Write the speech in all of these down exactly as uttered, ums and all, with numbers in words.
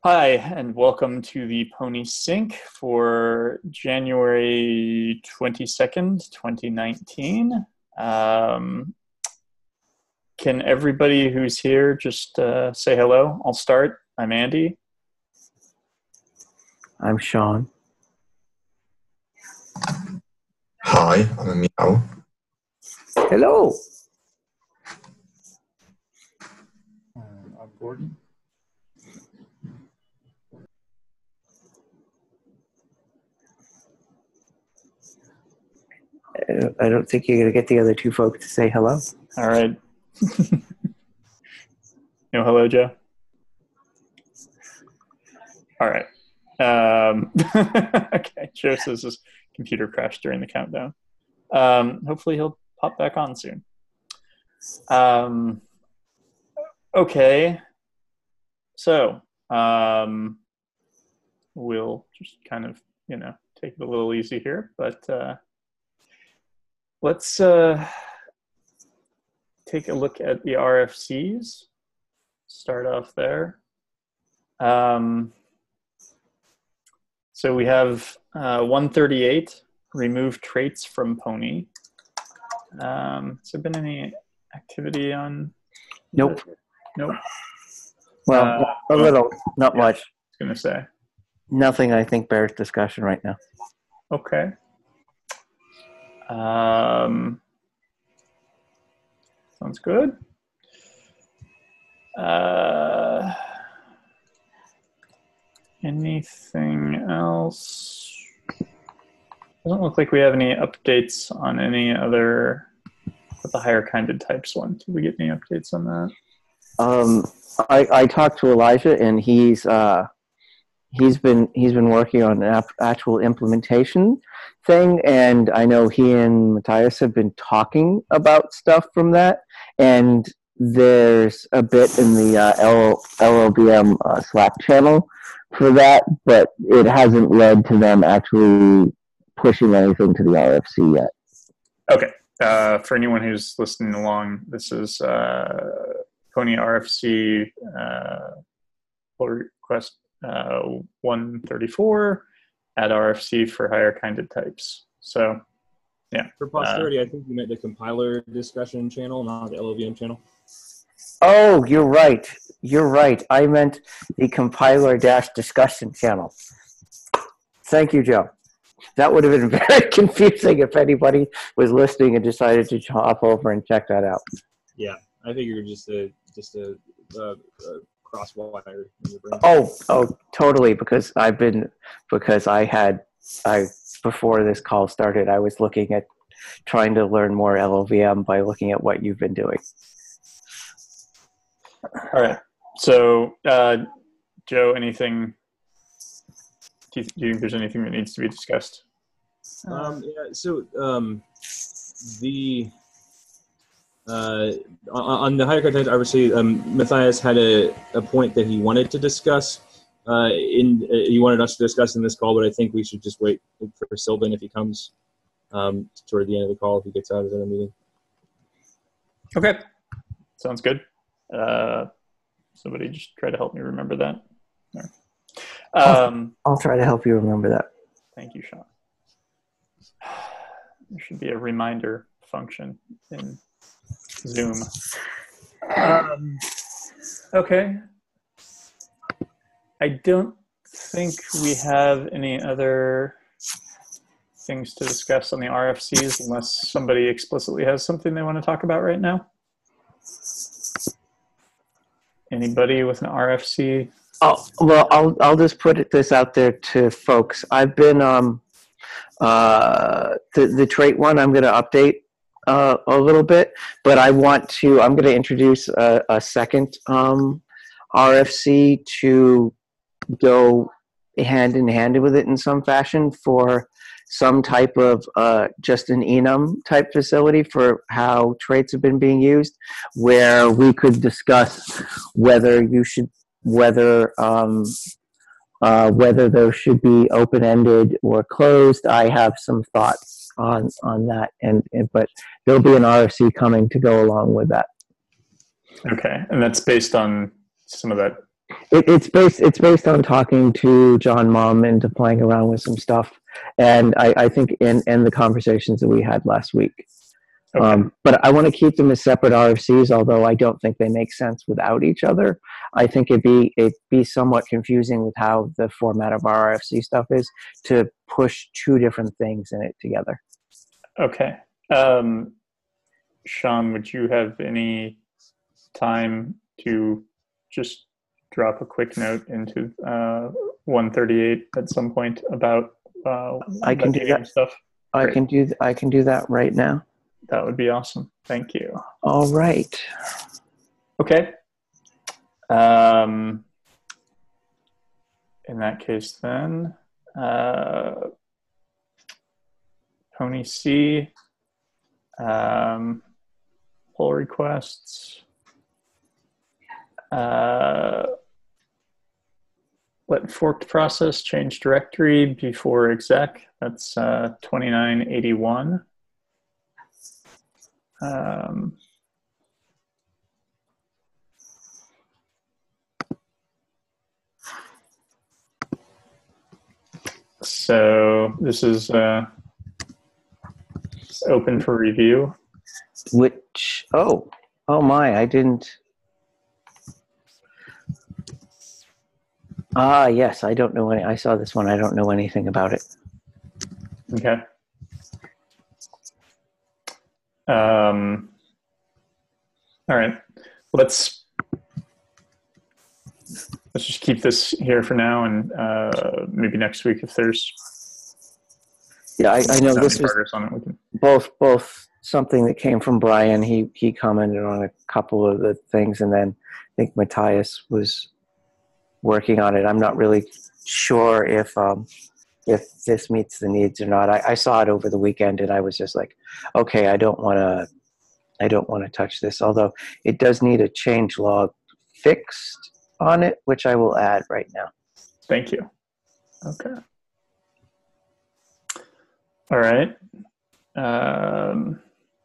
Hi, and welcome to the Pony Sync for January twenty-second, twenty nineteen. Um, can everybody who's here just uh, say hello? I'll start. I'm Andy. I'm Sean. Hi, I'm Meow. Hello. Um, I'm Gordon. I don't think you're going to get the other two folks to say hello. All right. No hello, Joe? All right. Um, okay, Joe says his computer crashed during the countdown. Um, hopefully he'll pop back on soon. Um, okay. So, um, we'll just kind of, you know, take it a little easy here, but uh, let's uh, take a look at the R F Cs. Start off there. Um, so we have uh, one thirty-eight, remove traits from Pony. Um, has there been any activity on? Nope. Nope. Well, Uh, a little, not yeah, much. I was gonna say. Nothing I think bears discussion right now. Okay. Um, sounds good. Uh, anything else? Doesn't look like we have any updates on any other, with the higher kinded types one. Did we get any updates on that? Um, I, I talked to Elijah, and he's uh, he's been he's been working on an ap- actual implementation thing, and I know he and Matthias have been talking about stuff from that, and there's a bit in the uh, L- LLVM uh, Slack channel for that, but it hasn't led to them actually pushing anything to the R F C yet. Okay. Uh, for anyone who's listening along, this is uh, Pony R F C uh, pull request uh, one thirty-four, add R F C for higher kinded types. So, yeah. For posterity, uh, I think you meant the compiler discussion channel, not the L L V M channel. Oh, you're right. You're right. I meant the compiler dash discussion channel. Thank you, Joe. That would have been very confusing if anybody was listening and decided to hop over and check that out. Yeah, I figured just a just a, a, a cross wire in your brain. Oh, oh, totally. Because I've been because I had I before this call started, I was looking at trying to learn more L L V M by looking at what you've been doing. All right. So, uh, Joe, anything? Do you, do you think there's anything that needs to be discussed? Um, yeah, so um, the uh, on, on the higher content, obviously, um, Matthias had a, a point that he wanted to discuss. Uh, in uh, he wanted us to discuss in this call, but I think we should just wait for Sylvan if he comes um, toward the end of the call if he gets out of the meeting. Okay, sounds good. Uh, somebody just try to help me remember that. Right. Um, I'll try to help you remember that. Thank you, Sean. There should be a reminder function in Zoom. Um, okay. I don't think we have any other things to discuss on the R F Cs unless somebody explicitly has something they want to talk about right now. Anybody with an R F C? Oh, well, I'll I'll just put it, this out there to folks. I've been um uh the the trait one. I'm going to update uh, a little bit, but I want to. I'm going to introduce a, a second um R F C to go hand in hand with it in some fashion for some type of uh, just an enum type facility for how traits have been being used, where we could discuss whether you should, whether um, uh, whether those should be open-ended or closed. I have some thoughts on on that, and, and but there'll be an R F C coming to go along with that. Okay, and that's based on some of that it, it's based it's based on talking to John Mum and to playing around with some stuff, and I, I think in and the conversations that we had last week. Okay. Um, but I want to keep them as separate R F Cs, although I don't think they make sense without each other. I think it'd be it'd be somewhat confusing with how the format of our R F C stuff is to push two different things in it together. Okay. Um, Sean, would you have any time to just drop a quick note into uh, one thirty-eight at some point about uh, I can do that stuff? I Great. can do I can do that right now. That would be awesome. Thank you. All right. Okay. Um, in that case, then, uh, Tony C, um, pull requests, uh, let forked process change directory before exec. That's uh, twenty-nine eighty-one. Um, so this is uh, it's open for review. Which oh oh my I didn't. Ah yes, I don't know any. I saw this one. I don't know anything about it. Okay. Um, all right, let's let's just keep this here for now, and uh, maybe next week if there's Yeah, I, I know this was progress on it, we can. both both something that came from Brian. He he commented on a couple of the things, and then I think Matthias was working on it. I'm not really sure if um, if this meets the needs or not. I, I saw it over the weekend, and I was just like, okay, I don't want to, I don't want to touch this. Although it does need a change log fixed on it, which I will add right now. Thank you. Okay. All right. Um,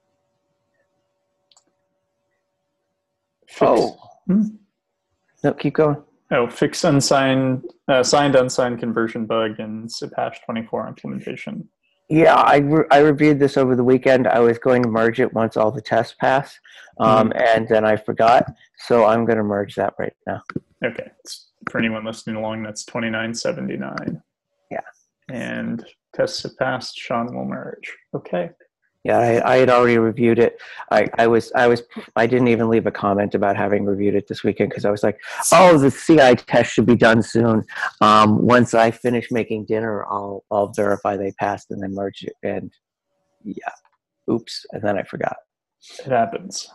fix, Oh, hmm? no, keep going. Oh, fix unsigned, uh, signed unsigned conversion bug in SIP hash twenty-four implementation. Yeah, I, re- I reviewed this over the weekend. I was going to merge it once all the tests pass, um, Mm-hmm. and then I forgot. So I'm going to merge that right now. Okay. For anyone listening along, that's twenty-nine seventy-nine. Yeah. And tests have passed. Sean will merge. Okay. Yeah, I, I had already reviewed it. I, I was I was I didn't even leave a comment about having reviewed it this weekend because I was like, oh, the C I test should be done soon. Um, once I finish making dinner, I'll I'll verify they passed and then merge it. And yeah, oops, and then I forgot. It happens.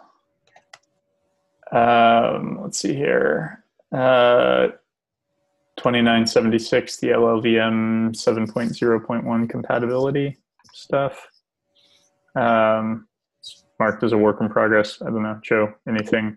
Um, let's see here. Uh, twenty-nine seventy-six, the L L V M seven point oh point one compatibility stuff. Um, it's marked as a work in progress. I don't know, Joe, anything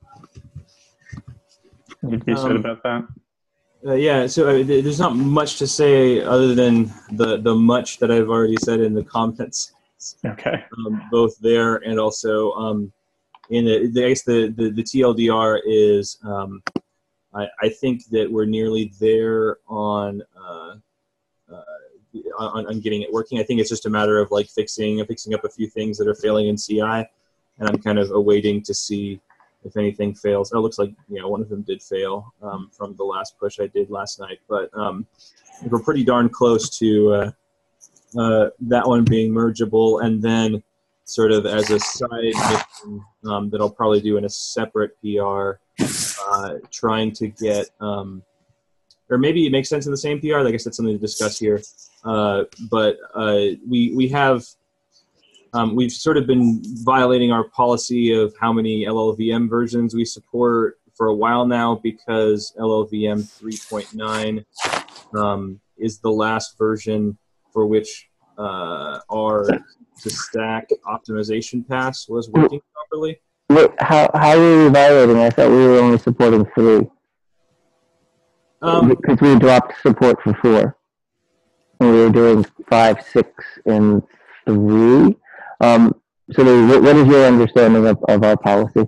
need to be said Um, about that? Uh, yeah, so uh, th- there's not much to say other than the, the much that I've already said in the comments, Okay. um, both there and also um, in the, the, I guess the, the, the T L D R is, um, I, I think that we're nearly there on, uh, uh, on, on getting it working. I think it's just a matter of like fixing, fixing up a few things that are failing in C I, and I'm kind of awaiting to see if anything fails. Oh, it looks like, you know, one of them did fail um, from the last push I did last night, but um, we're pretty darn close to uh, uh, that one being mergeable. And then sort of as a side mission um, that I'll probably do in a separate P R, uh, trying to get, um, or maybe it makes sense in the same P R, I guess that's something to discuss here. Uh, but uh, we, we have, Um, we've sort of been violating our policy of how many L L V M versions we support for a while now, because L L V M three point nine um, is the last version for which uh, our to stack optimization pass was working properly. Wait, how how were we violating? I thought we were only supporting three Um, because we dropped support for four, and we were doing five, six, and three. Um, so, what is your understanding of, of our policy?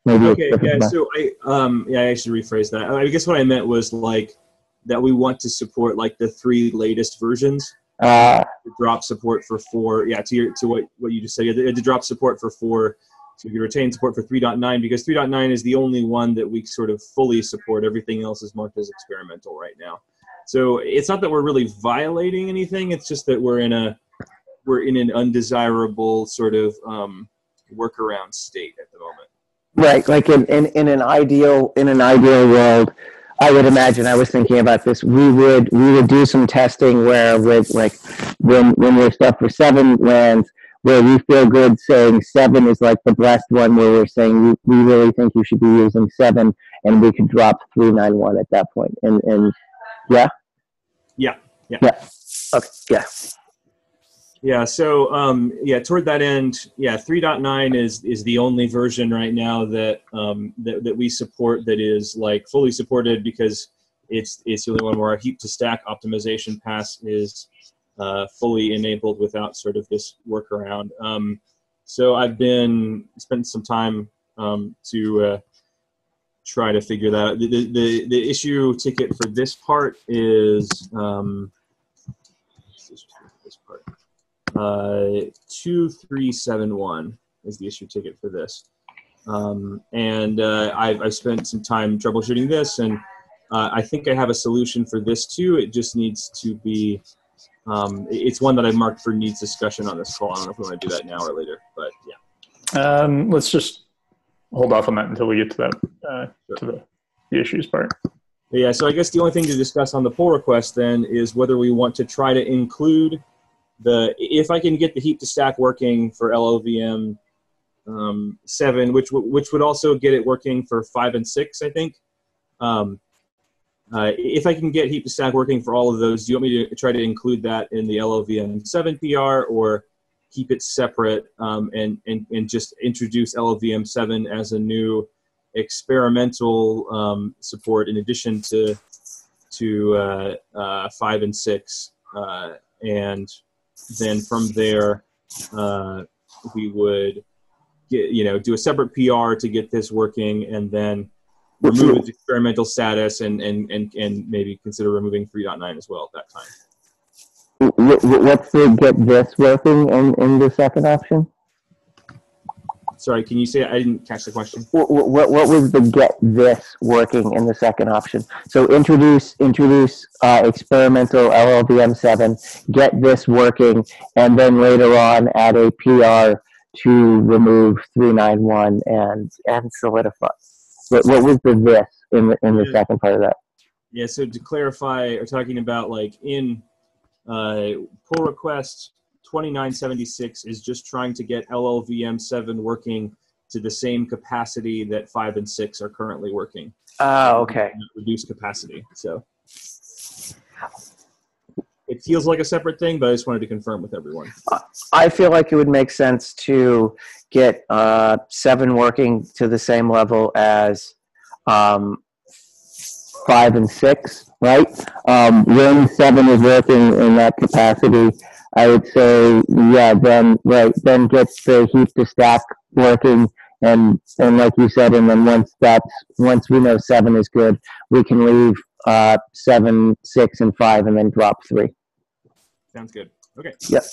Maybe Okay, it's yeah. different. So I, um, yeah, I should rephrase that. I guess what I meant was like that we want to support like the three latest versions. Uh, Drop support for four. Yeah, to your, to what what you just said. You had to drop support for four, so we could retain support for three point nine because three point nine is the only one that we sort of fully support. Everything else is marked as experimental right now. So it's not that we're really violating anything. It's just that we're in a we're in an undesirable sort of um, workaround state at the moment. right, like in, in, in an ideal in an ideal world, I would imagine. I was thinking about this. We would we would do some testing where with like when when your stuff for seven lands, where we feel good saying seven is like the blessed one, where we're saying we, we really think you should be using seven, and we could drop three nine one at that point. And and yeah, Yeah, yeah, yeah, okay, yeah. yeah. So um, yeah, toward that end, yeah, three point nine is is the only version right now that um, that that we support that is like fully supported because it's it's the only one where our heap to stack optimization pass is uh, fully enabled without sort of this workaround. Um, so I've been spent some time um, to uh, try to figure that out. The, the, the, the issue ticket for this part is um, this part. Uh, two three seven one is the issue ticket for this. Um, and uh, I've, I've spent some time troubleshooting this, and uh, I think I have a solution for this too. It just needs to be, um, it's one that I've marked for needs discussion on this call. I don't know if we want to do that now or later, but yeah. Um, let's just hold off on that until we get to that, uh, Sure. to the, the issues part. But yeah, so I guess the only thing to discuss on the pull request then is whether we want to try to include the, if I can get the heap to stack working for L L V M um, seven, which w- which would also get it working for five and six, I think. Um, uh, if I can get heap to stack working for all of those, do you want me to try to include that in the L L V M seven P R, or keep it separate um, and, and and just introduce L L V M seven as a new experimental um, support in addition to to uh, uh, five and six, uh, and then from there uh, we would get, you know, do a separate P R to get this working, and then remove its experimental status, and and and, and maybe consider removing three point nine as well at that time. What's the get this working in, in the second option? Sorry, can you say, I didn't catch the question. What, what, what was the get this working in the second option? So introduce introduce uh, experimental L L V M seven, get this working, and then later on add a P R to remove three nine one and and solidify. What, what was the this in the in the Yeah. second part of that? Yeah, so to clarify, we're talking about like in uh, pull request twenty-nine seventy-six is just trying to get L L V M seven working to the same capacity that five and six are currently working. Oh, okay. Reduced capacity. So it feels like a separate thing, but I just wanted to confirm with everyone. I feel like it would make sense to get uh, seven working to the same level as um, five and six, right? Um, when seven is working in that capacity, I would say, yeah, then right, then get the heap to stack working, and and like you said, and then once that's once we know seven is good, we can leave uh, seven, six, and five, and then drop three. Sounds good. Okay. Yep.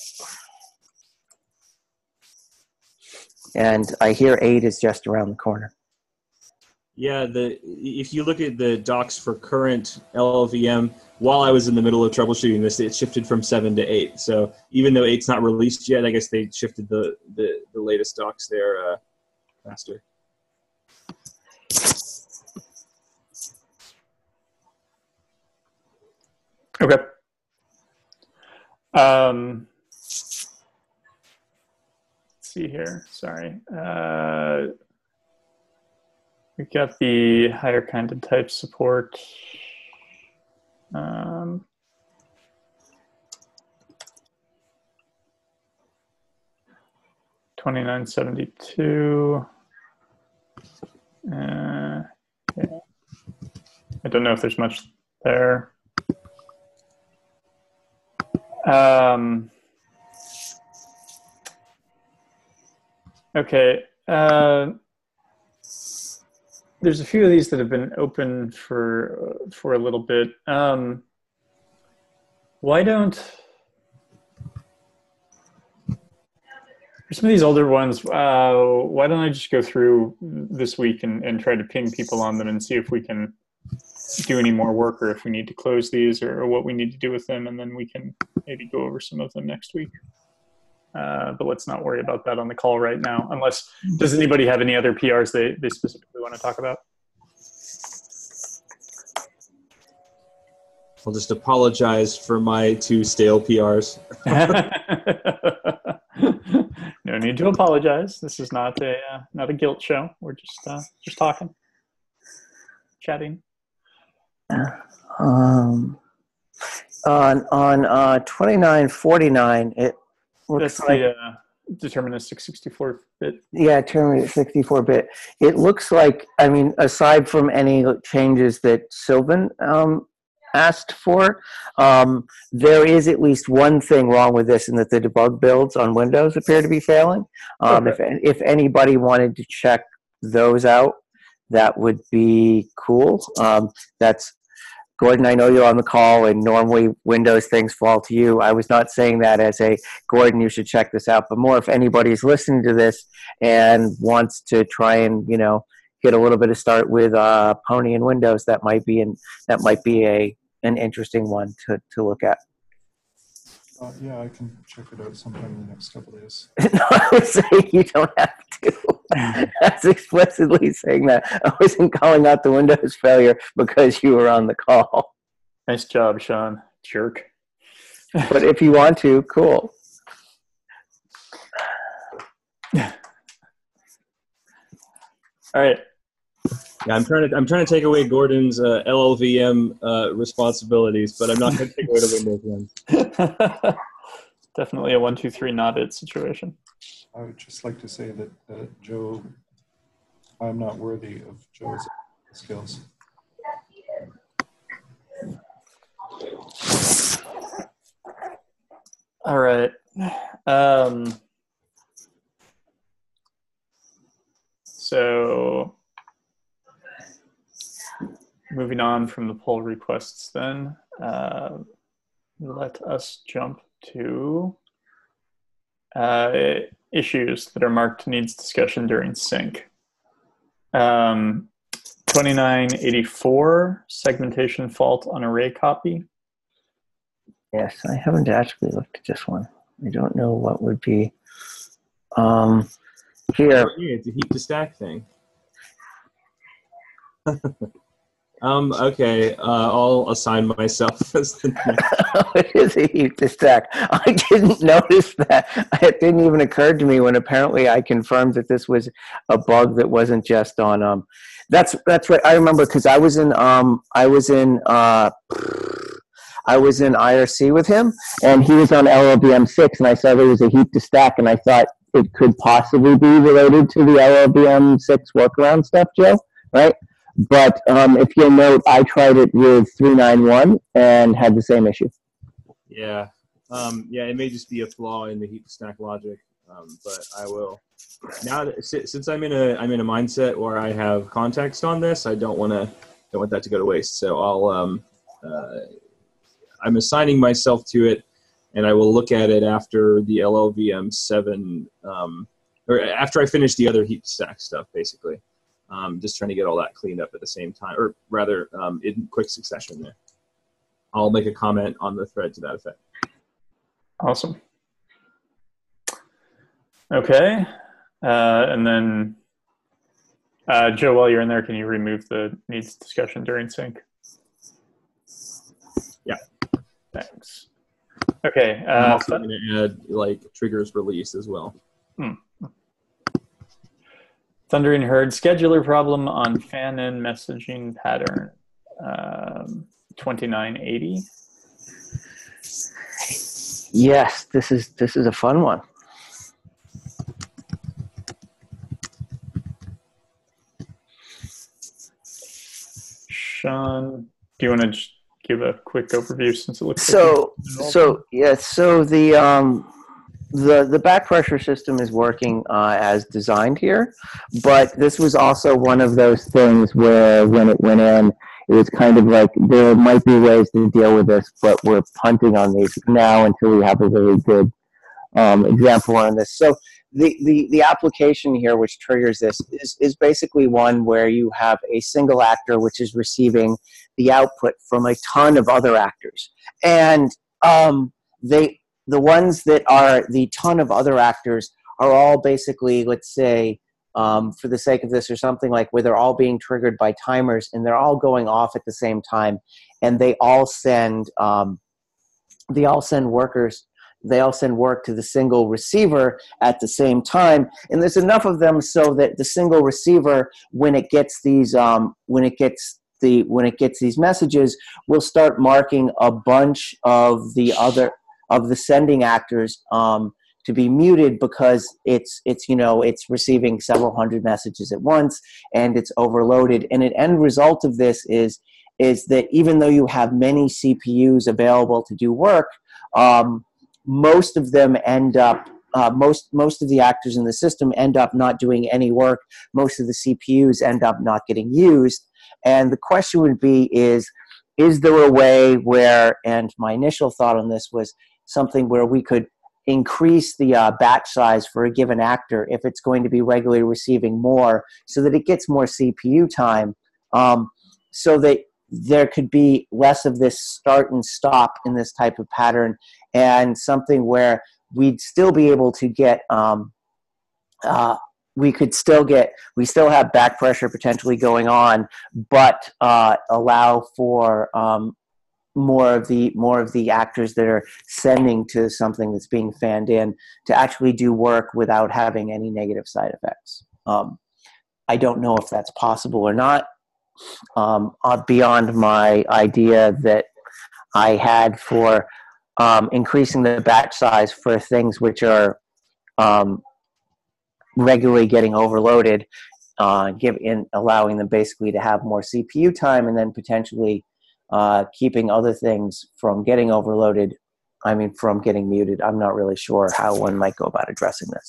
And I hear eight is just around the corner. Yeah, the if you look at the docs for current L L V M, while I was in the middle of troubleshooting this, it shifted from seven to eight. So even though eight's not released yet, I guess they shifted the the, the latest docs there uh, faster. Okay. Um, let's see here. Sorry. Uh, we've got the higher kind of type support. Um, twenty-nine seventy-two. Uh, yeah. I don't know if there's much there. Um, okay. Uh, there's a few of these that have been open for uh, for a little bit. Um, why don't for some of these older ones? Uh, why don't I just go through this week and, and try to ping people on them and see if we can do any more work, or if we need to close these, or, or what we need to do with them, and then we can maybe go over some of them next week. Uh, but let's not worry about that on the call right now. Unless, does anybody have any other P Rs they, they specifically want to talk about? I'll just apologize for my two stale P Rs. No need to apologize. This is not a uh, not a guilt show. We're just uh, just talking, chatting. Um, on on uh, twenty-nine forty-nine, it looks That's like the uh, deterministic sixty-four bit. yeah, terminated sixty-four bit. It looks like, I mean, aside from any changes that Sylvan um, asked for, um, there is at least one thing wrong with this, and that the debug builds on Windows appear to be failing. Um, Okay. If if anybody wanted to check those out, that would be cool. Um, that's Gordon, I know you're on the call, and normally Windows things fall to you. I was not saying that as a, Gordon, you should check this out, but more if anybody's listening to this and wants to try and, you know, get a little bit of start with uh, Pony and Windows, that might be an, that might be a an interesting one to, to look at. Uh, yeah, I can check it out sometime in the next couple of days. No, I was saying you don't have to. That's explicitly saying that. I wasn't calling out the Windows failure because you were on the call. Nice job, Sean. Jerk. But if you want to, cool. All right. Yeah, I'm trying to I'm trying to take away Gordon's uh, L L V M uh, responsibilities, but I'm not going to take away the Windows ones. Definitely a one, two, three, not it situation. I would just like to say that uh, Joe, I'm not worthy of Joe's skills. All right. Um, so moving on from the pull requests then, uh, let us jump to uh, issues that are marked needs discussion during sync. Um, twenty-nine eighty-four, segmentation fault on array copy. Yes, I haven't actually looked at this one. I don't know what would be um, here. Oh, yeah, it's a heap to stack thing. um. Okay. Uh, I'll assign myself as the next. It is a heap to stack. I didn't notice that. It didn't even occur to me when apparently I confirmed that this was a bug that wasn't just on. Um, that's that's right. I remember because I was in um I was in uh. I was in I R C with him, and he was on L L V M six, and I saw there was a heap to stack, and I thought it could possibly be related to the L L V M six workaround stuff, Joe, right? But um, if you'll note, I tried it with three ninety-one and had the same issue. Yeah. Um, yeah, it may just be a flaw in the heap to stack logic, um, but I will. Now, that, since I'm in a I'm in a mindset where I have context on this, I don't want to don't want that to go to waste. So I'll um, uh, I'm assigning myself to it, and I will look at it after the L L V M seven, um, or after I finish the other heap stack stuff, basically. Um, just trying to get all that cleaned up at the same time, or rather, um, in quick succession there. I'll make a comment on the thread to that effect. Awesome. Okay. Uh, and then, uh, Joe, while you're in there, can you remove the needs discussion during sync? Yeah. Thanks. Okay. Uh, I'm also going to add like triggers release as well. Hmm. Thundering Herd scheduler problem on fan-in messaging pattern um, twenty-nine eighty. Yes, this is this is a fun one. Sean, do you want to just give a quick overview since it looks So like so yeah, so the um the the back pressure system is working uh, as designed here, but this was also one of those things where when it went in, it was kind of like there might be ways to deal with this, but we're punting on these now until we have a really good um, example on this. So the, the, the application here which triggers this is, is basically one where you have a single actor which is receiving the output from a ton of other actors. And um, they the ones that are the ton of other actors are all basically, let's say, um, for the sake of this, or something like where they're all being triggered by timers and they're all going off at the same time, and they all send um, they all send workers they all send work to the single receiver at the same time, and there's enough of them so that the single receiver, when it gets these um, when it gets the when it gets these messages, will start marking a bunch of the other of the sending actors um, to be muted, because it's it's you know it's receiving several hundred messages at once and it's overloaded. And an end result of this is is that even though you have many C P Us available to do work, um, most of them end up uh, most most of the actors in the system end up not doing any work. Most of the C P Us end up not getting used. And the question would be is is there a way where, and my initial thought on this was something where we could increase the uh, batch size for a given actor if it's going to be regularly receiving more, so that it gets more C P U time, um, so that there could be less of this start and stop in this type of pattern, and something where we'd still be able to get um, uh, we could still get we still have back pressure potentially going on, but uh, allow for um, more of the more of the actors that are sending to something that's being fanned in to actually do work without having any negative side effects. Um, I don't know if that's possible or not. Um, uh, beyond my idea that I had for um, increasing the batch size for things which are um, regularly getting overloaded, uh, give in allowing them basically to have more C P U time, and then potentially Uh, keeping other things from getting overloaded, I mean, from getting muted. I'm not really sure how one might go about addressing this.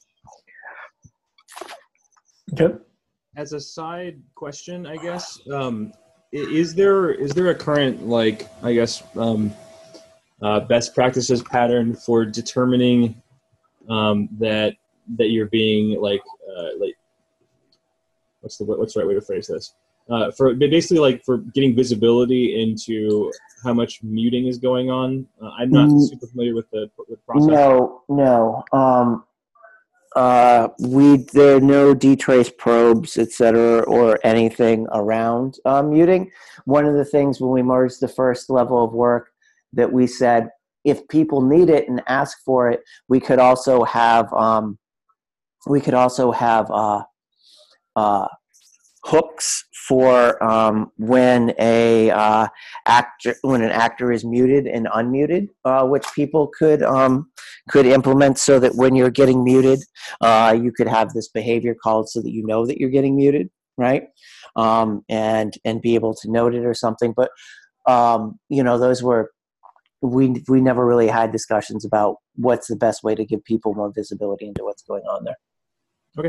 Okay. As a side question, I guess, um, i- is there is there a current, like, I guess, um, uh, best practices pattern for determining um, that that you're being like uh, like what's the what's the right way to phrase this? Uh, for basically like for getting visibility into how much muting is going on. Uh, I'm not Mm. super familiar with the, with the process. No, no. Um, uh, we there are no dtrace probes, et cetera, or anything around uh, muting. One of the things when we merged the first level of work that we said, if people need it and ask for it, we could also have um, we could also have uh, uh, hooks for um, when a uh, actor when an actor is muted and unmuted, uh, which people could um, could implement, so that when you're getting muted, uh, you could have this behavior called so that you know that you're getting muted, right? Um, and and be able to note it or something. But um, you know, those were we we never really had discussions about what's the best way to give people more visibility into what's going on there. Okay.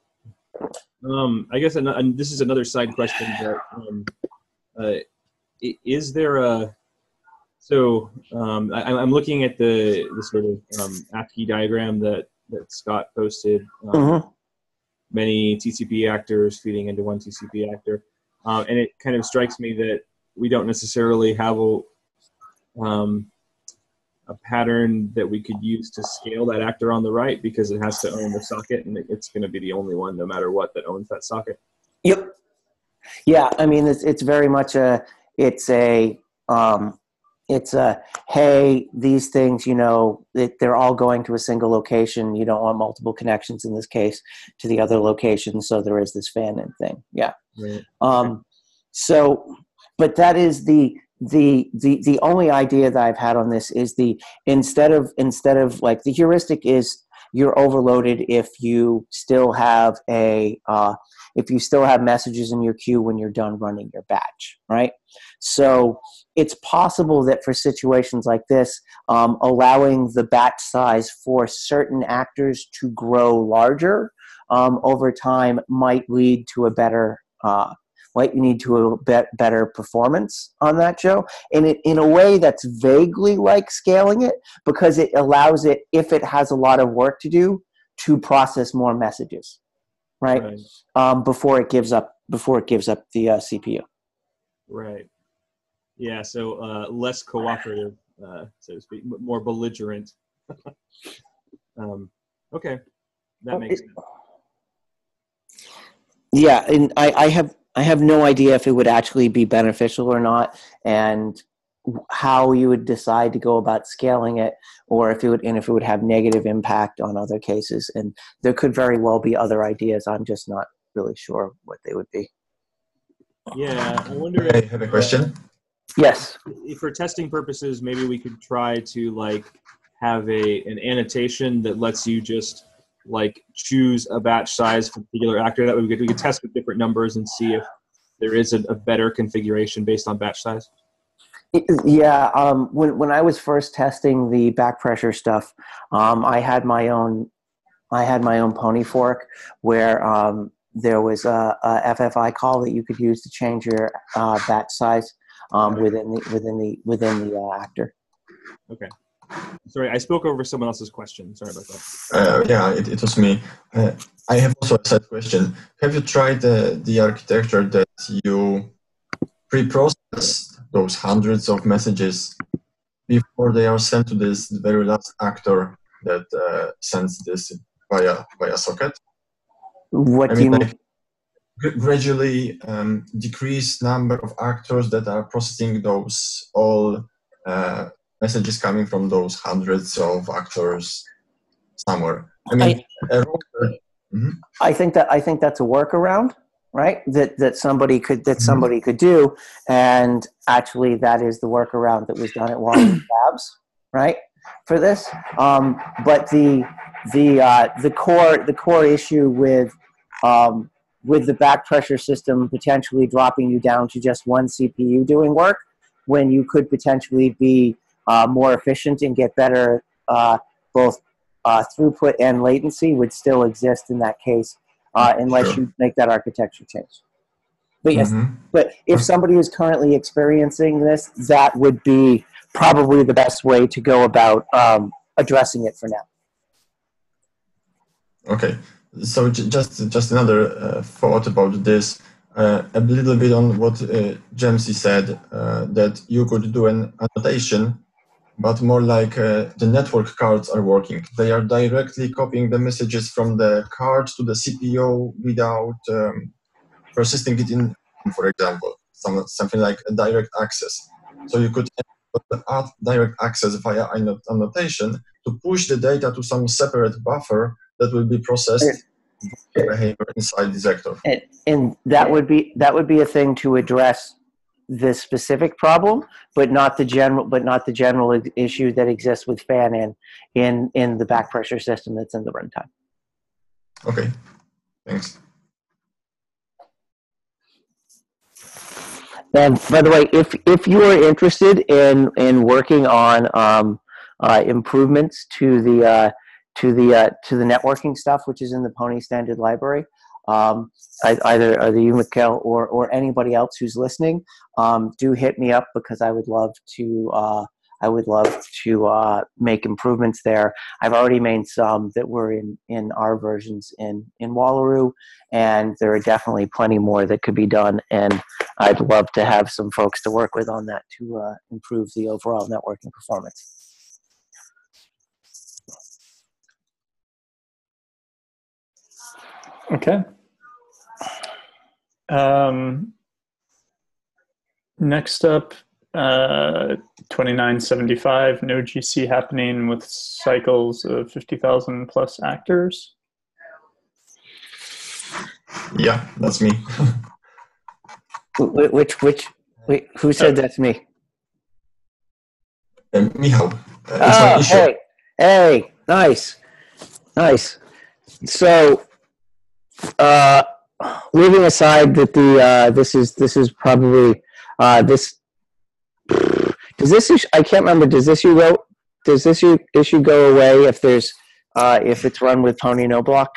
Um, I guess, an, and this is another side question, but um, uh, is there a, so um, I, I'm looking at the, the sort of um, A P K diagram that, that Scott posted, um, Mm-hmm. many T C P actors feeding into one T C P actor, uh, and it kind of strikes me that we don't necessarily have a, um, a pattern that we could use to scale that actor on the right, because it has to own the socket, and it's going to be the only one, no matter what, that owns that socket. Yep. Yeah, I mean, it's it's very much a it's a um, it's a hey, these things, you know, it, they're all going to a single location. You don't want multiple connections in this case to the other location, so there is this fan-in thing. Yeah. Right. Um, so, but that is the the the the only idea that I've had on this is the instead of instead of like the heuristic is you're overloaded if you still have a uh, if you still have messages in your queue when you're done running your batch, right? So it's possible that for situations like this, um, allowing the batch size for certain actors to grow larger um, over time might lead to a better uh, might lead to a bet better performance on that, Joe. And it, in a way that's vaguely like scaling it, because it allows it, if it has a lot of work to do, to process more messages, right? Right. Um, before it gives up before it gives up the uh, C P U. Right. Yeah. So uh, less cooperative, uh, so to speak, m- more belligerent. um, okay, that makes sense. Yeah, and I, I have I have no idea if it would actually be beneficial or not, and how you would decide to go about scaling it, or if it would and if it would have negative impact on other cases. And there could very well be other ideas. I'm just not really sure what they would be. Yeah, I wonder I if, have a question. Yes. if for testing purposes, maybe we could try to like have a an annotation that lets you just like choose a batch size for a particular actor. That way we could we could test with different numbers and see if there is a, a better configuration based on batch size. Yeah, um, when when I was first testing the back pressure stuff, um, I had my own I had my own pony fork where um, there was a, a F F I call that you could use to change your uh, batch size um, within the within the within the uh, actor. Okay. Sorry, I spoke over someone else's question. Sorry about that. Uh, yeah, it, it was me. Uh, I have also a side question. Have you tried uh, the architecture that you pre-process those hundreds of messages before they are sent to this very last actor that uh, sends this via via socket? What I do you mean, mean? like gr- gradually um, decrease number of actors that are processing those all uh, messages coming from those hundreds of actors somewhere. I mean, I, a router. Mhm. I think that I think that's a workaround, right? That that somebody could that Mhm. somebody could do, and actually that is the workaround that was done at Walrus Labs, right? For this, um, but the the uh, the core the core issue with um, with the back pressure system potentially dropping you down to just one C P U doing work, when you could potentially be uh, more efficient and get better uh, both uh, throughput and latency, would still exist in that case, uh, unless Sure. you make that architecture change. But yes, Mhm. but if somebody is currently experiencing this, that would be probably the best way to go about um, addressing it for now. Okay, so j- just just another uh, thought about this. Uh, a little bit on what uh, Jamesy said, uh, that you could do an annotation, but more like uh, the network cards are working. They are directly copying the messages from the card to the C P U without um, persisting it in, for example, some, something like a direct access. So you could add direct access via annotation to push the data to some separate buffer that will be processed behavior inside this actor. And, and that would be that would be a thing to address this specific problem, but not the general but not the general issue that exists with fan-in in in the back pressure system that's in the runtime. Okay, thanks. And by the way, if if you are interested in in working on um, uh, improvements to the uh, to the uh, to the networking stuff, which is in the Pony Standard Library, um, I, either either you, Mikkel, or or anybody else who's listening, um, do hit me up, because I would love to. Uh, I would love to uh, make improvements there. I've already made some that were in, in our versions in, in Wallaroo, and there are definitely plenty more that could be done. And I'd love to have some folks to work with on that to uh, improve the overall networking performance. Okay. Um, next up, uh, twenty-nine seventy-five, no G C happening with cycles of fifty thousand plus actors. Yeah, that's me. Which, which, which wait, who said that's me? Um, Michał, uh, it's Oh, my issue. hey, hey, nice, nice. So, uh, leaving aside that the uh, this is this is probably uh, this does this issue, I can't remember, does this issue go, does this issue go away if there's, uh, if it's run with Pony No Block?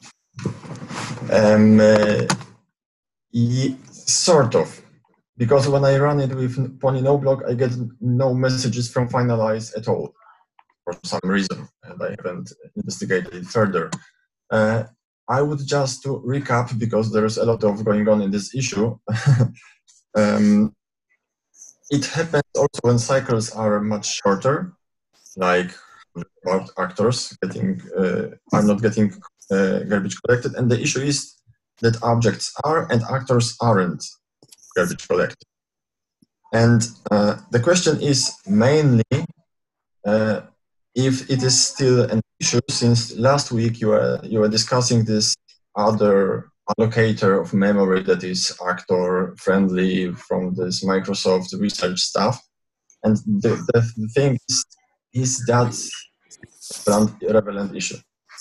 Um, uh, ye, sort of. Because when I run it with Pony No Block, I get no messages from Finalize at all, for some reason, and I haven't investigated it further. Uh, I would just to recap, because there's a lot of going on in this issue. um, it happens also when cycles are much shorter, like about actors getting uh, are not getting uh, garbage collected, and the issue is that objects are and actors aren't garbage collected. And uh, the question is mainly uh, if it is still an issue, since last week you were, you were discussing this other allocator of memory that is actor friendly from this Microsoft research stuff. And the, the thing is, is that a relevant issue?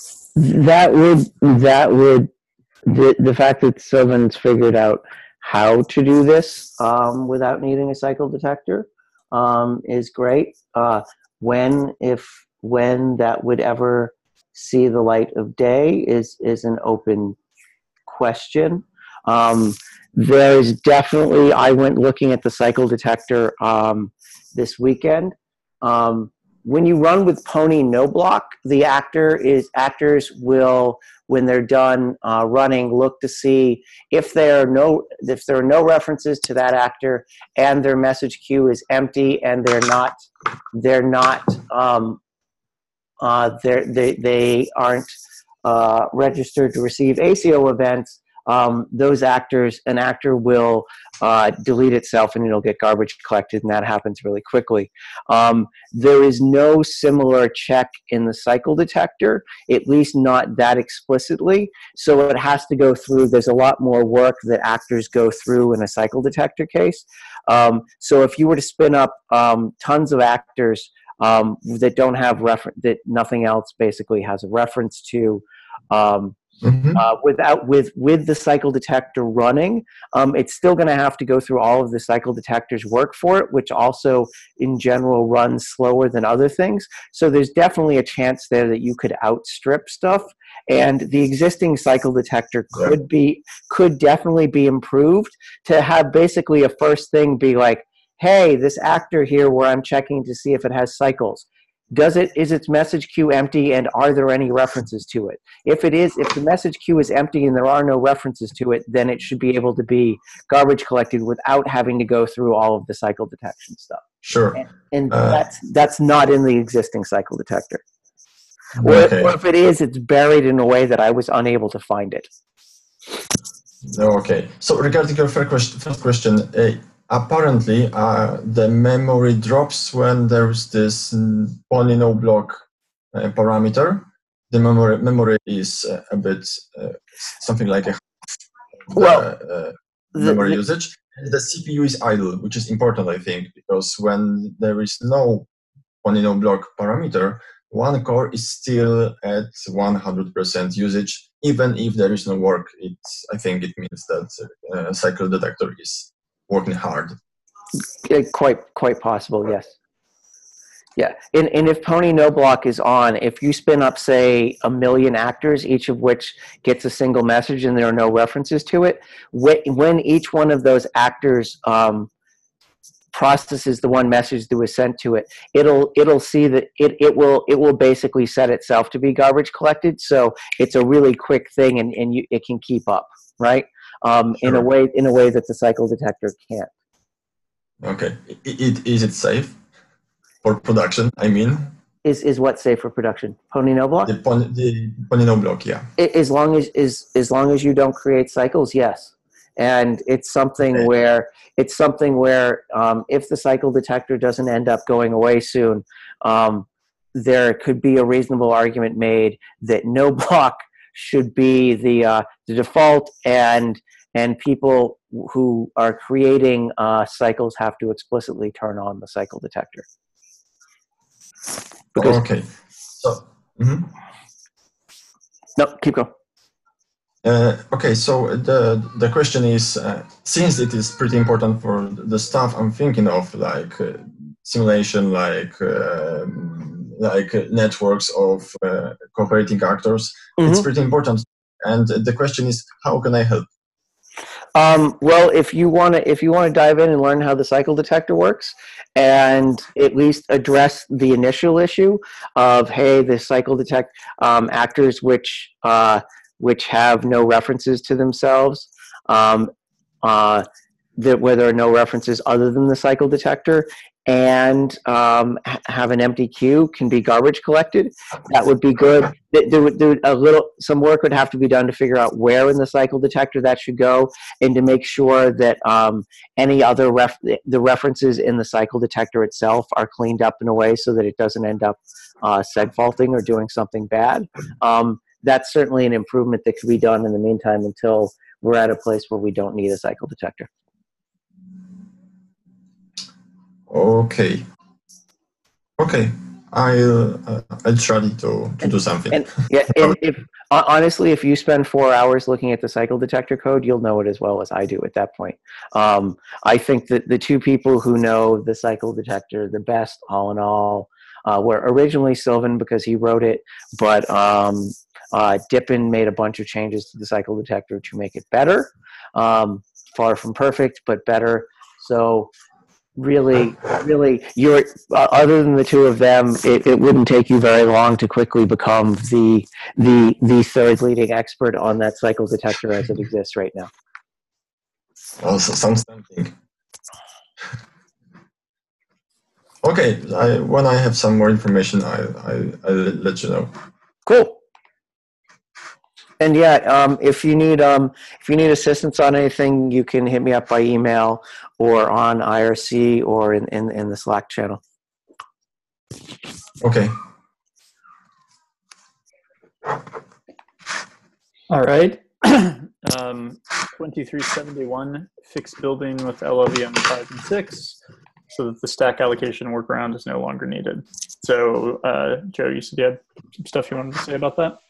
That would, that would, the, the fact that Sylvan's figured out how to do this um, without needing a cycle detector um, is great. Uh, when, if, when that would ever see the light of day is, is an open question. Um, there's definitely, I went looking at the cycle detector um, this weekend. Um, when you run with Pony No Block, the actor is, actors will, when they're done uh, running, look to see if there are no, if there are no references to that actor and their message queue is empty and they're not, they're not, um, uh, they're, they they aren't uh, registered to receive A C O events. Um, those actors, an actor will uh, delete itself and it'll get garbage collected, and that happens really quickly. Um, there is no similar check in the cycle detector, at least not that explicitly, so it has to go through, there's a lot more work that actors go through in a cycle detector case. Um, so if you were to spin up um, tons of actors um, that don't have reference, that nothing else basically has a reference to, um, Mm-hmm. Uh, without with with the cycle detector running, um, it's still going to have to go through all of the cycle detector's work for it, which also in general runs slower than other things. So there's definitely a chance there that you could outstrip stuff, and the existing cycle detector could be could definitely be improved to have basically a first thing be like, hey, this actor here where I'm checking to see if it has cycles. Does it, is its message queue empty, and are there any references to it? If it is, if the message queue is empty and there are no references to it, then it should be able to be garbage collected without having to go through all of the cycle detection stuff. Sure. And, and uh, that's, that's not in the existing cycle detector. Or, okay. or if it is, it's buried in a way that I was unable to find it. Okay. So regarding your first question, first question uh, apparently, uh, the memory drops when there's this Pony No Block uh, parameter. The memory memory is uh, a bit uh, something like a well, uh, the, memory the, usage. And the C P U is idle, which is important, I think, because when there is no Pony No Block parameter, one core is still at one hundred percent usage, even if there is no work. It's, I think it means that uh, cycle detector is working hard. Quite, quite possible, yes. Yeah, and, and if Pony No Block is on, if you spin up, say, a million actors, each of which gets a single message and there are no references to it, when each one of those actors um, processes the one message that was sent to it, it'll it'll see that it it will it will basically set itself to be garbage collected. So it's a really quick thing, and and you, it can keep up, right? Um, Sure. In a way, in a way that the cycle detector can't. Okay, it, it, is it safe for production? I mean, is is what safe for production? Pony No Block. The Pony, the Pony No Block, yeah. As long as is as long as you don't create cycles, yes. And it's something Okay. where it's something where um, if the cycle detector doesn't end up going away soon, um, there could be a reasonable argument made that no block should be the uh, the default, and and people who are creating uh, cycles have to explicitly turn on the cycle detector. Because, okay. So. Mm-hmm. no, keep going. Uh, okay, so the the question is, uh, since it is pretty important for the stuff I'm thinking of, like uh, simulation, like uh, like uh, networks of uh, cooperating actors, Mm-hmm. it's pretty important. And the question is, how can I help? Um, well, if you want to, if you want to dive in and learn how the cycle detector works, and at least address the initial issue of, hey, the cycle detect um, actors which uh, which have no references to themselves, um, uh, that where there are no references other than the cycle detector, and um, ha- have an empty queue, can be garbage collected. That would be good. There would, there would a little some work would have to be done to figure out where in the cycle detector that should go, and to make sure that um, any other ref the references in the cycle detector itself are cleaned up in a way so that it doesn't end up uh, segfaulting or doing something bad. Um, that's certainly an improvement that could be done in the meantime until we're at a place where we don't need a cycle detector. Okay. Okay. I'll uh, I'll try to to do something. And yeah, and if honestly, if you spend four hours looking at the cycle detector code, you'll know it as well as I do at that point. Um, I think that the two people who know the cycle detector the best, all in all, uh, were originally Sylvan because he wrote it, but um, uh, Dippin made a bunch of changes to the cycle detector to make it better. Um, far from perfect, but better. So. Really, really, you're uh, other than the two of them, it, it wouldn't take you very long to quickly become the the the third leading expert on that cycle detector as it exists right now. Also, sounds tempting. Okay, I, when I have some more information, I I I'll let you know. Cool. And yeah, um, if you need um, if you need assistance on anything, you can hit me up by email or on I R C or in, in, in the Slack channel. Okay. All right. um, twenty-three seventy-one, fixed building with L L V M five and six, so that the stack allocation workaround is no longer needed. So, uh, Joe, you said you had some stuff you wanted to say about that?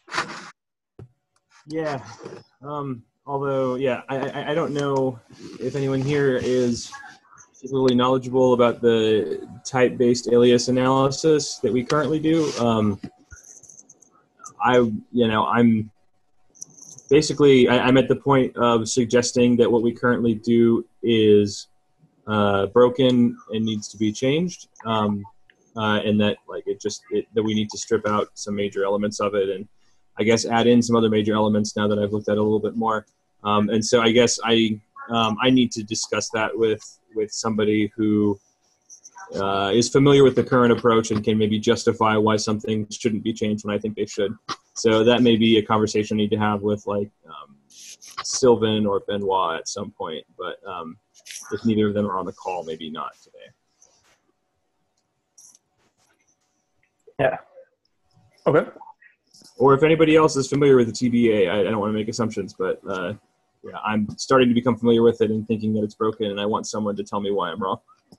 Yeah. Um, although, yeah, I, I, I don't know if anyone here is really knowledgeable about the type-based alias analysis that we currently do. Um, I, you know, I'm basically, I, I'm at the point of suggesting that what we currently do is uh, broken and needs to be changed. Um, uh, and that, like, it just, it, that we need to strip out some major elements of it and I guess add in some other major elements now that I've looked at it a little bit more. Um, and so I guess I um, I need to discuss that with with somebody who uh, is familiar with the current approach and can maybe justify why something shouldn't be changed when I think they should. So that may be a conversation I need to have with like um, Sylvan or Benoit at some point. But um, if neither of them are on the call, maybe not today. Yeah. Okay. Or if anybody else is familiar with the T B A, I, I don't want to make assumptions, but uh, yeah, I'm starting to become familiar with it and thinking that it's broken, and I want someone to tell me why I'm wrong.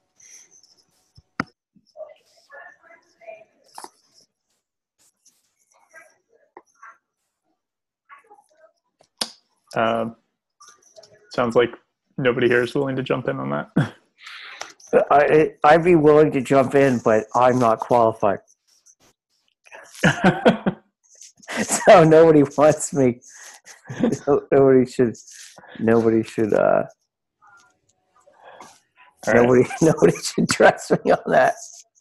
Uh, sounds like nobody here is willing to jump in on that. I, I'd be willing to jump in, but I'm not qualified. So nobody wants me. Nobody should. Nobody should. Uh, All right. nobody. Nobody should trust me on that.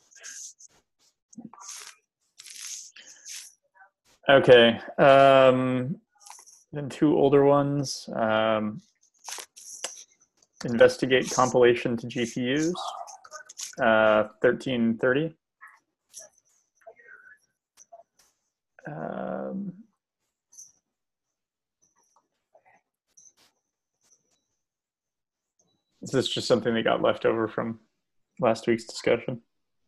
Okay. Um, then two older ones. Um, investigate compilation to G P Us. Uh, thirteen thirty. Um, is this just something that got left over from last week's discussion?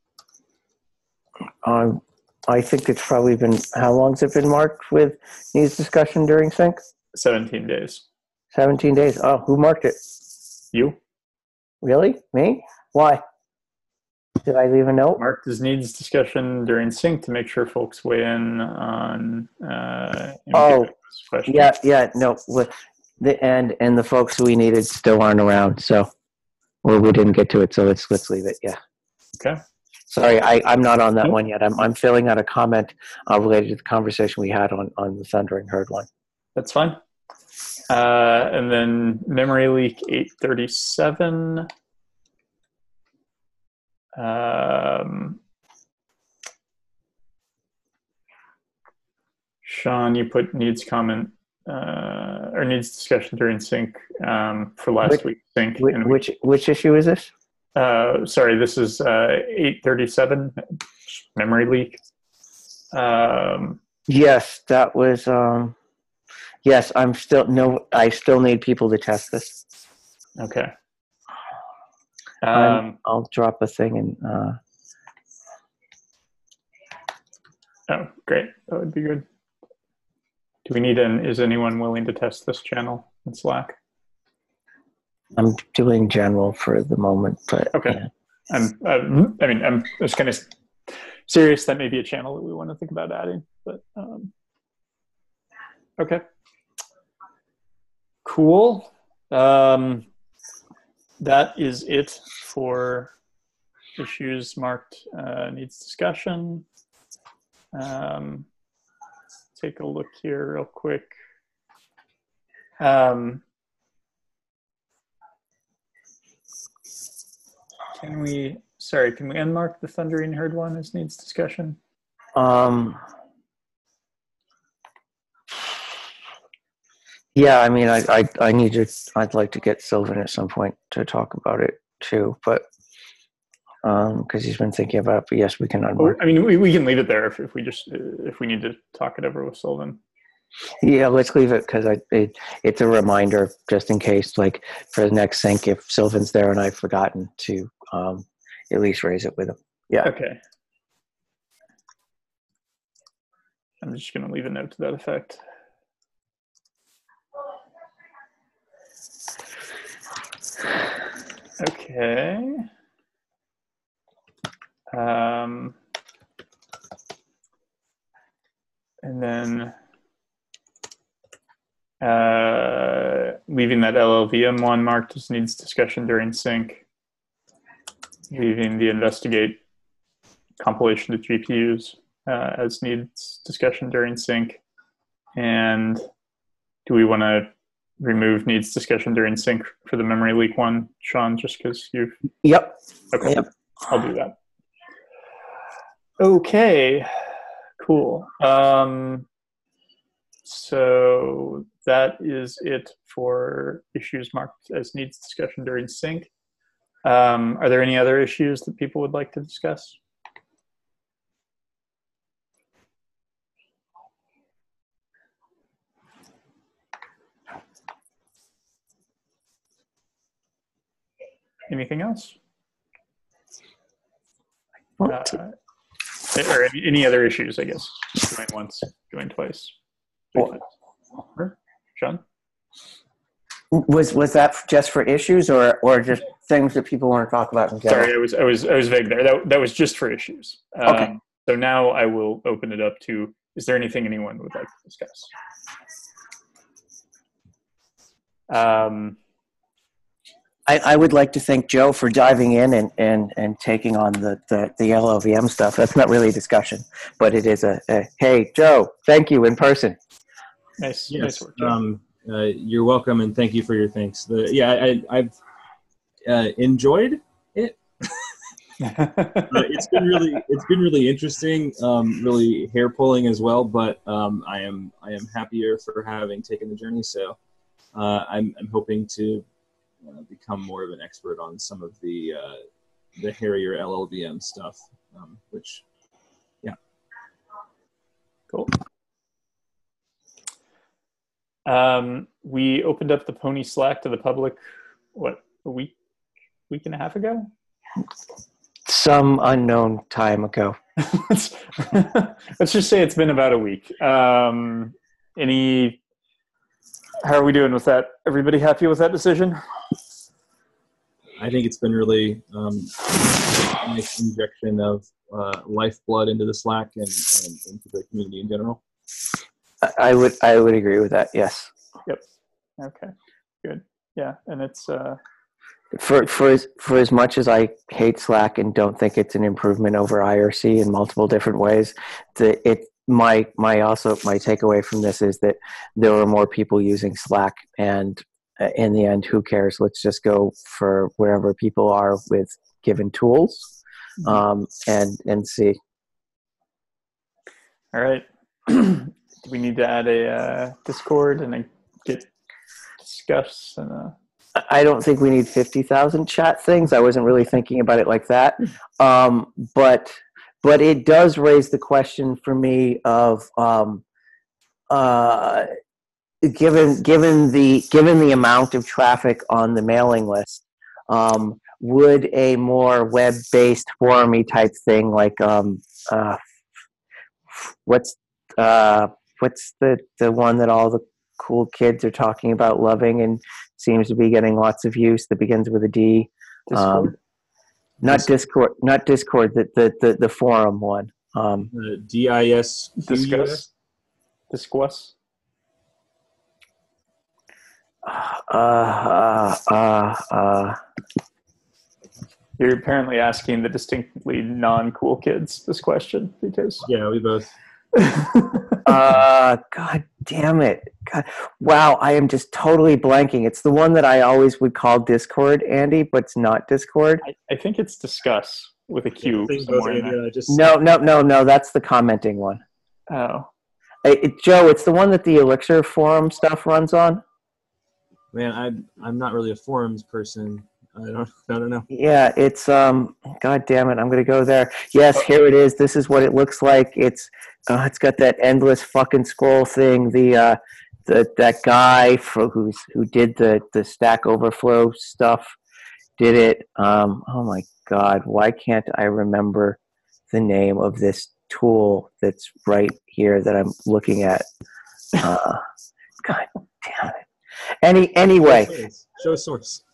Um, I think it's probably been, how long's it been marked with needs discussion during sync? seventeen days. seventeen days. Oh, who marked it? You? Really? Me? Why? Did I leave a note? Marked as needs discussion during sync to make sure folks weigh in on uh, Oh, questions. Yeah, yeah, no, with the and and the folks who we needed still aren't around, so well, we didn't get to it, so let's let's leave it. Yeah. Okay. Sorry, I I'm not on that Nope. one yet. I'm I'm filling out a comment uh, related to the conversation we had on on the Thundering Herd one. That's fine. Uh, and then memory leak eight thirty-seven. Um, Sean, you put needs comment uh, or needs discussion during sync um, for last Which- week's sync. Which and we, which, which issue is this? uh, sorry, this is uh, eight thirty-seven memory leak. Um, Yes, that was. Um, yes, I'm still no. I still need people to test this. okay. I'm- Um, I'll drop a thing and. Uh, oh, great. That would be good. Do we need an, is anyone willing to test this channel in Slack? I'm doing general for the moment, but Okay. yeah. I'm, uh, I mean, I'm just kind of serious that may be a channel that we want to think about adding, but um, okay. Cool. Um, that is it for issues marked uh, needs discussion. Um, take a look here real quick. Um, can we, sorry, can we unmark the Thundering Herd one as needs discussion? Um, yeah, I mean, I, I, I need to, I'd like to get Sylvan at some point to talk about it too, but, um, cause he's been thinking about it, but yes, we can Oh, unmark. I mean, we, we can leave it there if, if we just, uh, if we need to talk it over with Sylvan. Yeah, let's leave it cause I, it, it's a reminder just in case, like for the next sync, if Sylvan's there and I've forgotten to, um, at least raise it with him. Yeah. Okay. I'm just going to leave a note to that effect. Okay. Um, and then uh, leaving that L L V M one marked as needs discussion during sync. Leaving the investigate compilation to G P Us uh, as needs discussion during sync. And do we want to remove needs discussion during sync for the memory leak one, Sean, just because you've... Yep. Okay, Yep. I'll do that. Okay, cool. Um, so that is it for issues marked as needs discussion during sync. Um, are there any other issues that people would like to discuss? Anything else? Uh, or any, any other issues, I guess. Going once, going twice. Three times. Or, Sean? Was was that just for issues or or just things that people want to talk about in general? Sorry, I was I was I was vague there. That that was just for issues. Um, Okay. So now I will open it up to. Is there anything anyone would like to discuss? Um, I, I would like to thank Joe for diving in and, and, and taking on the, the, the L L V M stuff. That's not really a discussion, but it is a, a hey, Joe, thank you in person. nice, Yes. nice work. Joe. Um, uh, you're welcome, and thank you for your thanks. The, yeah, I, I've uh, enjoyed it. Uh, it's been really, it's been really interesting, um, really hair pulling as well. But um, I am, I am happier for having taken the journey. So uh, I'm, I'm hoping to uh, become more of an expert on some of the, uh, the hairier L L V M stuff, um, which, yeah. Cool. Um, we opened up the Pony Slack to the public, what, a week, week and a half ago? Some unknown time ago. let's, let's just say it's been about a week. Um, any, how are we doing with that? Everybody happy with that decision? I think it's been really um, a nice injection of uh, lifeblood into the Slack and, and into the community in general. I would I would agree with that. Yes. Yep. Okay. Good. Yeah, and it's uh, For for as for as much as I hate Slack and don't think it's an improvement over I R C in multiple different ways, the it my my also my takeaway from this is that there were more people using Slack, and uh, in the end, who cares? Let's just go for wherever people are with given tools, um, and and see. all right. Do we need to add a uh, Discord and a get discuss and uh I don't think we need fifty thousand chat things. I wasn't really thinking about it like that. Um, but but it does raise the question for me of um, uh, given given the given the amount of traffic on the mailing list, um, would a more web-based forum-y type thing like um, uh, what's uh, what's the, the one that all the cool kids are talking about loving and seems to be getting lots of use that begins with a D. Discord? Um, not Discord, not Discord, the, the, the, the forum one. Um, Uh, D I S discuss? Discuss? uh, uh, uh, uh, You're apparently asking the distinctly non-cool kids this question because Yeah, we both. uh, God damn it. God. Wow, I am just totally blanking. It's the one that I always would call Discord, Andy, but it's not Discord. I, I think it's discuss with a Q I think somewhere both in there. Andy and I just No, no, no, no, that's the commenting one. Oh, Hey, it, Joe, it's the one that the Elixir forum stuff runs on. Man, I I'm not really a forums person. I don't I don't know. Yeah, it's um. God damn it! I'm gonna go there. Yes, here it is. This is what it looks like. It's uh, it's got that endless fucking scroll thing. The uh, the that guy for who's who did the the Stack Overflow stuff did it. Um. Oh my God! Why can't I remember the name of this tool that's right here that I'm looking at? Uh, God damn it. Any anyway. Show source.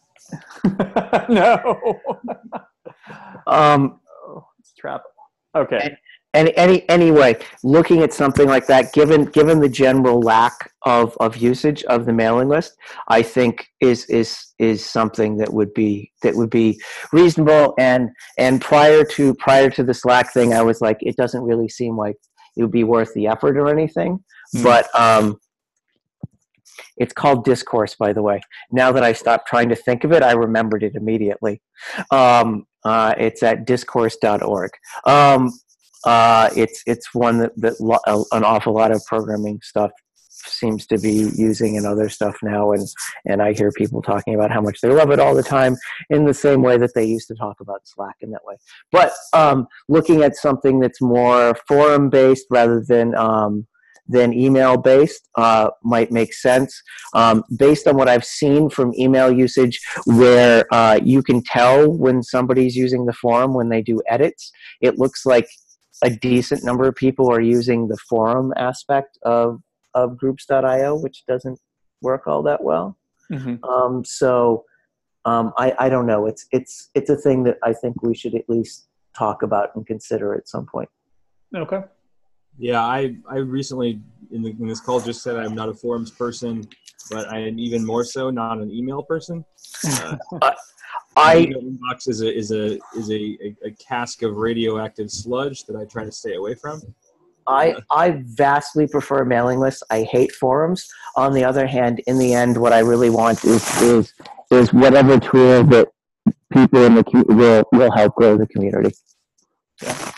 no. Um. Oh, it's trap. Okay. Any, any anyway, looking at something like that, given given the general lack of, of usage of the mailing list, I think is is is something that would be that would be reasonable. And and prior to prior to the Slack thing, I was like, it doesn't really seem like it would be worth the effort or anything. Mm. But um, it's called Discourse, by the way. Now that I stopped trying to think of it, I remembered it immediately. Um, uh, it's at discourse dot org. Um, Uh, it's it's one that, that lo- an awful lot of programming stuff seems to be using and other stuff now, and and I hear people talking about how much they love it all the time in the same way that they used to talk about Slack in that way. But um, looking at something that's more forum based rather than um, than email based uh, might make sense. Um, based on what I've seen from email usage, where uh, you can tell when somebody's using the forum when they do edits, it looks like a decent number of people are using the forum aspect of, of groups dot i o, which doesn't work all that well. Mm-hmm. Um, so um, I, I don't know. It's, it's, it's a thing that I think we should at least talk about and consider at some point. Okay. Yeah, I I recently in, the, in this call just said I'm not a forums person, but I am even more so not an email person. Uh, I email inbox is a is a is a, a, a cask of radioactive sludge that I try to stay away from. I I vastly prefer mailing lists. I hate forums. On the other hand, in the end, what I really want is is, is whatever tool that people in the community will will help grow the community. Yeah.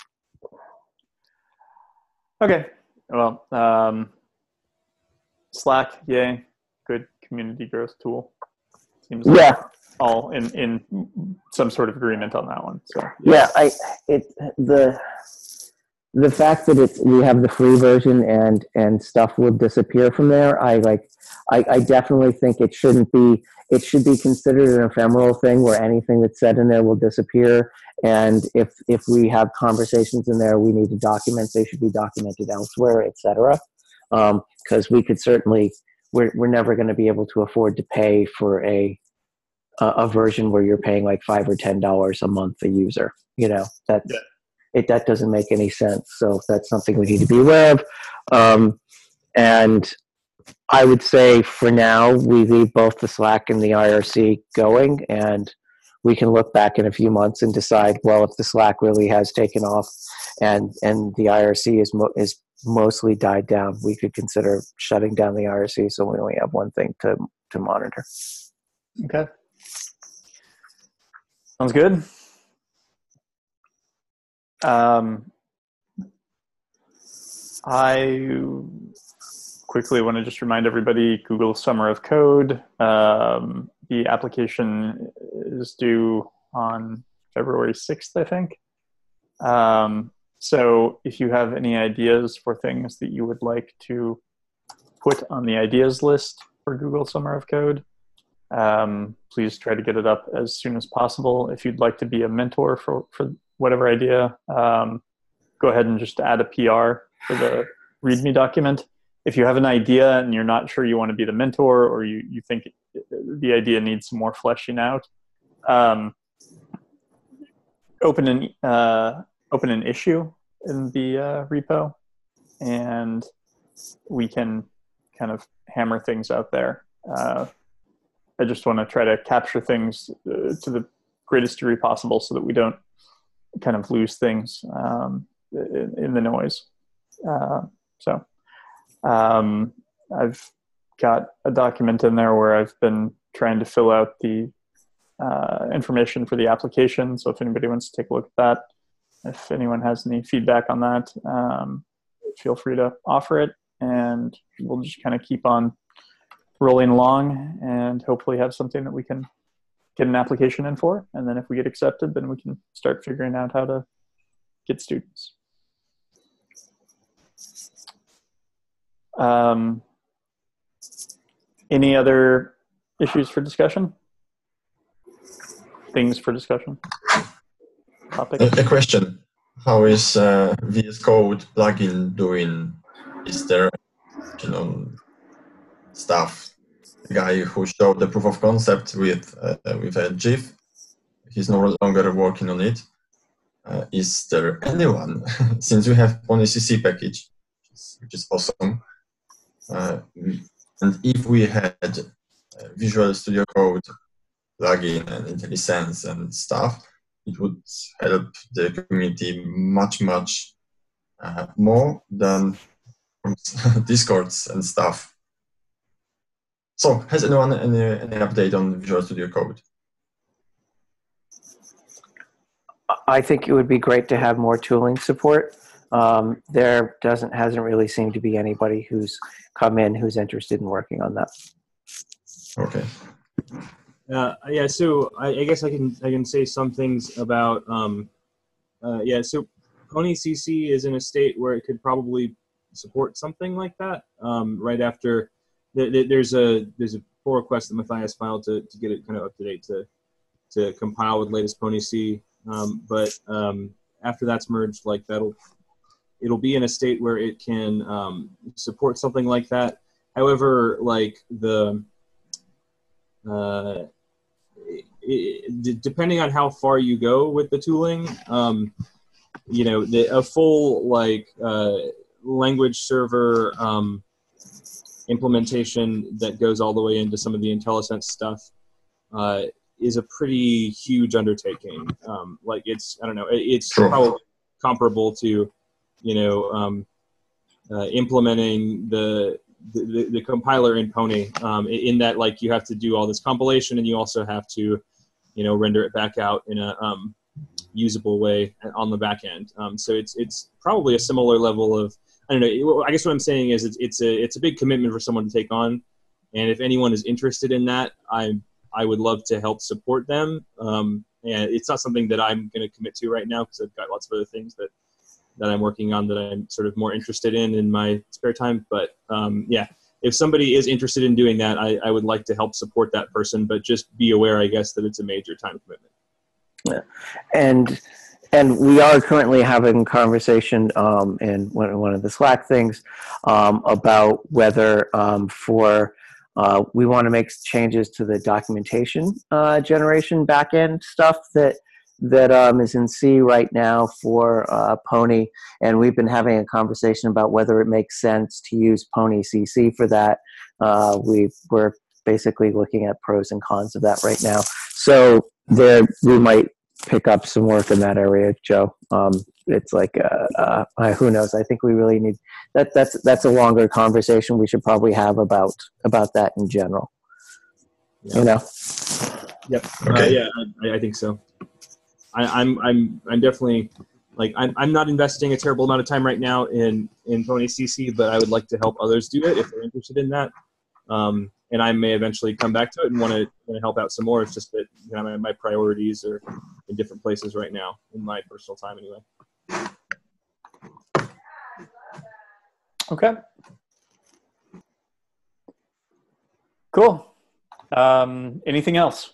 Okay. Well, um, Slack, yay, good community growth tool. Seems like Yeah. all in, in some sort of agreement on that one. So Yeah, I it the the fact that it's we have the free version and and stuff will disappear from there. I like I, I definitely think it shouldn't be it should be considered an ephemeral thing where anything that's said in there will disappear. And if if we have conversations in there we need to document, they should be documented elsewhere, et cetera. Because um, we could certainly we're we're never going to be able to afford to pay for a a, a version where you're paying like five or ten dollars a month a user. You know, that's Yeah. it. That doesn't make any sense. So that's something we need to be aware of. Um, and I would say for now we leave both the Slack and the I R C going, and we can look back in a few months and decide, well, if the Slack really has taken off and and the I R C is mo- is mostly died down, we could consider shutting down the I R C so we only have one thing to to monitor. Okay. Sounds good. Um, I quickly want to just remind everybody, Google Summer of Code. Um, the application is due on February sixth, I think. Um, so if you have any ideas for things that you would like to put on the ideas list for Google Summer of Code, um, please try to get it up as soon as possible. If you'd like to be a mentor for, for whatever idea, um, go ahead and just add a P R for the README document. If you have an idea and you're not sure you want to be the mentor, or you, you think the idea needs some more fleshing out, um, open an uh, open an issue in the uh, repo, and we can kind of hammer things out there. Uh, I just want to try to capture things uh, to the greatest degree possible so that we don't kind of lose things um, in, in the noise. Uh, so um, I've got a document in there where I've been trying to fill out the uh, information for the application. So if anybody wants to take a look at that, if anyone has any feedback on that, um, feel free to offer it, and we'll just kind of keep on rolling along and hopefully have something that we can get an application in for. And then if we get accepted, then we can start figuring out how to get students. Um, any other issues for discussion? Things for discussion? Topic? A, a question. How is uh, V S Code plugin doing? Is there, you know, stuff? The guy who showed the proof of concept with uh, with a GIF, he's no longer working on it. Uh, is there anyone, since we have only C C package, which is, which is awesome, uh, and if we had uh, Visual Studio Code plugin and IntelliSense and stuff, it would help the community much, much uh, more than Discords and stuff. So, has anyone any, any update on Visual Studio Code? I think it would be great to have more tooling support. Um, there doesn't hasn't really seemed to be anybody who's come in who's interested in working on that. Okay. Uh, yeah, so I, I guess I can I can say some things about um, uh, yeah. So Pony C C is in a state where it could probably support something like that. Um, right after th th there's a there's a pull request that Matthias filed to to get it kind of up to date to to compile with latest Pony C. Um, but um, after that's merged, like that'll it'll be in a state where it can um, support something like that. However, like the uh, it, it, depending on how far you go with the tooling, um, you know, the, a full like uh, language server um, implementation that goes all the way into some of the IntelliSense stuff uh, is a pretty huge undertaking. Um, like it's, I don't know, it, it's Sure. probably comparable to, you know, um, uh, implementing the, the the compiler in Pony. Um, in that, like, you have to do all this compilation, and you also have to, you know, render it back out in a um, usable way on the back end. Um, so it's it's probably a similar level of, I don't know. I guess what I'm saying is it's it's a it's a big commitment for someone to take on, and if anyone is interested in that, I I would love to help support them. Um, and it's not something that I'm going to commit to right now because I've got lots of other things that that I'm working on that I'm sort of more interested in in my spare time. But um, yeah, if somebody is interested in doing that, I, I would like to help support that person, but just be aware, I guess, that it's a major time commitment. Yeah. And and we are currently having conversation um, in one, one of the Slack things um, about whether um, for Uh, we want to make changes to the documentation uh, generation backend stuff that that um, is in C right now for uh, Pony, and we've been having a conversation about whether it makes sense to use Pony C C for that. Uh, we we're basically looking at pros and cons of that right now. So there, we might pick up some work in that area, Joe. Um, it's like uh, uh, who knows? I think we really need that. That's that's a longer conversation we should probably have about about that in general. Yeah. You know. Yep. Okay. Uh, yeah, I, I think so. I, I'm I'm I'm definitely like I'm I'm not investing a terrible amount of time right now in in Pony C C, but I would like to help others do it if they're interested in that. Um, and I may eventually come back to it and want to want to help out some more. It's just that you know, my, my priorities are in different places right now in my personal time, anyway. Okay. Cool. Um, anything else?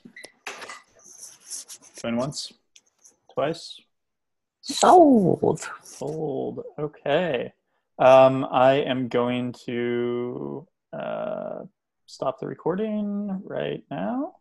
Going once, twice. Sold. Sold. Okay. Um, I am going to uh, stop the recording right now.